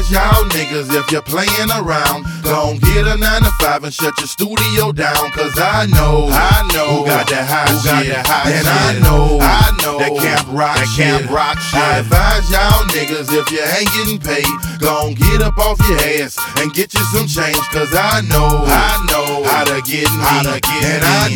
advise y'all niggas, if you're playing around, gon' get a 9 to 5 and shut your studio down. Cause I know who got that hot shit, and I know that Camp Rock shit. I advise y'all niggas, if you ain't getting paid, gon' get up off your ass and get you some change. Cause I know how to get me, and I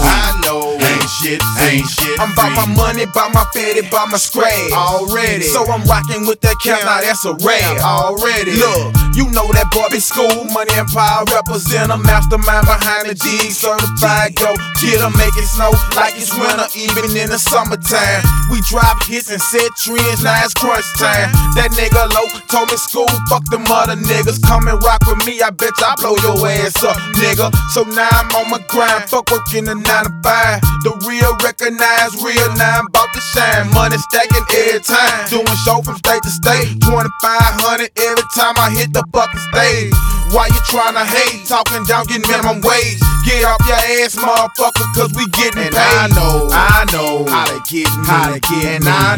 know ain't shit. I'm bout my money, bout my fetty, bout my scrap already. So I'm rocking with that Camp, now that's a rap already. Look, you know that boy be school, money and power, represent a mastermind behind the G. Certified, go get 'em, make it snow like it's winter, even in the summertime. We drop hits and set trends, now it's crunch time. That nigga low told me school, fuck them other niggas. Come and rock with me, I bet I blow your ass up, nigga. So now I'm on my grind, fuck working the 9 to 5. The real recognize real, now I'm about to shine. Money stacking every time, doing show from state to state. 2,500 every time I hit the fucking stage. Why you tryna hate? Talking down, getting minimum wage. Get off your ass, motherfucker, cause we getting paid. I know how to get me, and I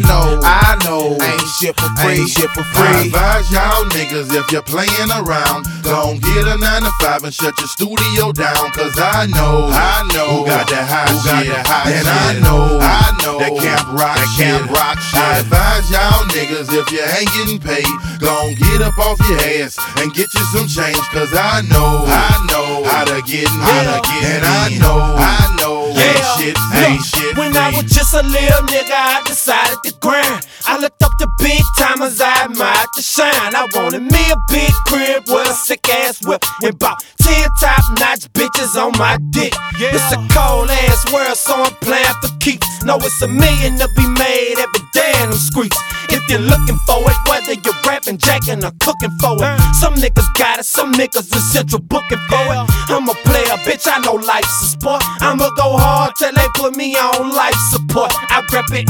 know ain't shit for free, I advise y'all niggas, if you're playing around, gon' get a 9 to 5 and shut your studio down. Cause I know who got that hot shit, and I know that Camp Rock shit. I advise y'all niggas, if you ain't getting paid, gon' get up off your ass and get you some change. Cause I know how to get me, and I know ain't shit. When I was just a little nigga, I decided to grind. I looked up the big timers, I admired to shine. I wanted me a big crib with a sick ass whip, and bought 10 top-notch bitches on my dick. It's a cold ass world, so I'm playing for keeps. Know it's $1 million to be made every day in them streets. If you're looking for it, whether you're rapping, jacking, or cooking for it, some niggas got it, some niggas in central booking for it. I'm a player, bitch, I know life's a sport. I'ma go hard till they put me on life support. I rep it,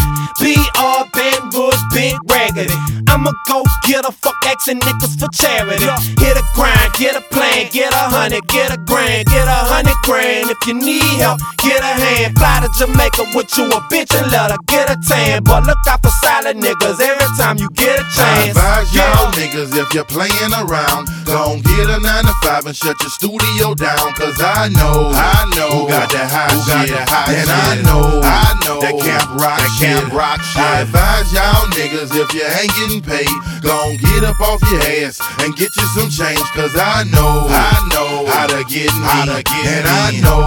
BR, Baton Rouge, Big Raggedy. I'ma go get a fuck asking niggas for charity. Hit a grind, get a plan, get 100, get a grand, get 100 grand. If you need help, get a hand. Fly to Jamaica with you a bitch and let her get a tan. But look out for silent niggas every time you get a chance. I advise y'all niggas, if you're playing around, gon' get a 9 to 5 and shut your studio down. Cause I know who got that hot shit, and I know that Camp Rock shit. I advise y'all niggas, if you ain't getting paid, gon' get up off your ass and get you some change. Cause I know how to get me, and I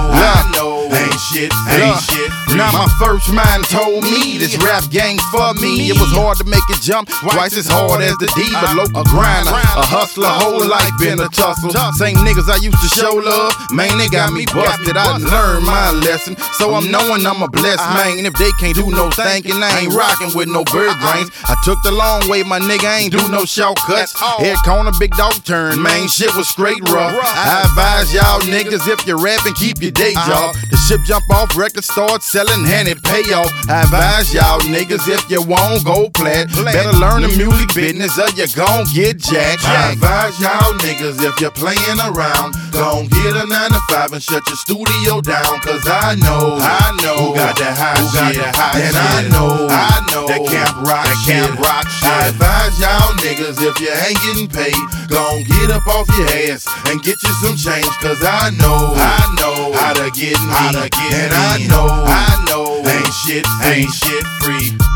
know ain't shit free. Now my first mind told me this rap game for me. It was hard to make it jump twice as hard as the D, but local grinder, a hustler, whole life been a tussle. Same niggas I used to show love, man, they got me busted. I learned my lesson, so I'm knowing I'm a blessed man. If they can't do no thinking, I ain't rocking with no bird brains. I took the long way, my nigga, ain't do no shortcuts. Head corner, big dog turn, man, shit was straight rough. I advise y'all niggas, if you're rapping, keep your day job. The ship jump off, records start selling, and it pay off. I advise y'all niggas, if you won't go plat, better learn the music business or you gon' get jacked. I advise y'all niggas, if you're playing around, gon' get a 9 to 5 and shut your studio down. Cause I know who got that hot shit, and I know that Camp Rock shit. I advise y'all niggas, if you ain't getting paid, gon' get up off your ass and get you some change. Cause I know how to get me, and I know ain't shit free.